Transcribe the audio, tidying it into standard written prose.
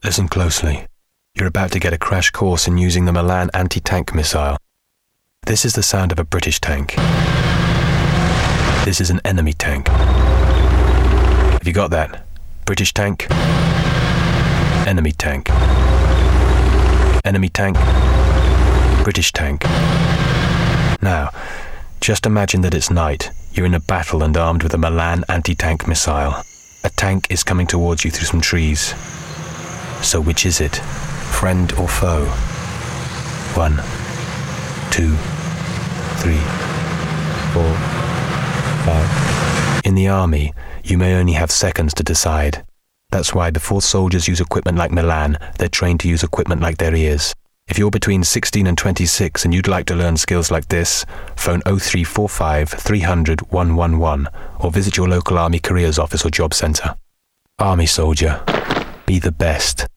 Listen closely. You're about to get a crash course in using the Milan anti-tank missile. This is the sound of a British tank. This is an enemy tank. Have you got that? British tank. Enemy tank. Enemy tank. British tank. Now, just imagine that it's night. You're in a battle and armed with a Milan anti-tank missile. A tank is coming towards you through some trees. So which is it? Friend or foe? 1, 2, 3, 4, 5. In the army, you may only have seconds to decide. That's why before soldiers use equipment like Milan, they're trained to use equipment like their ears. If you're between 16 and 26 and you'd like to learn skills like this, phone 0345 300 111 or visit your local Army Careers Office or Job Centre. Army soldier, be the best.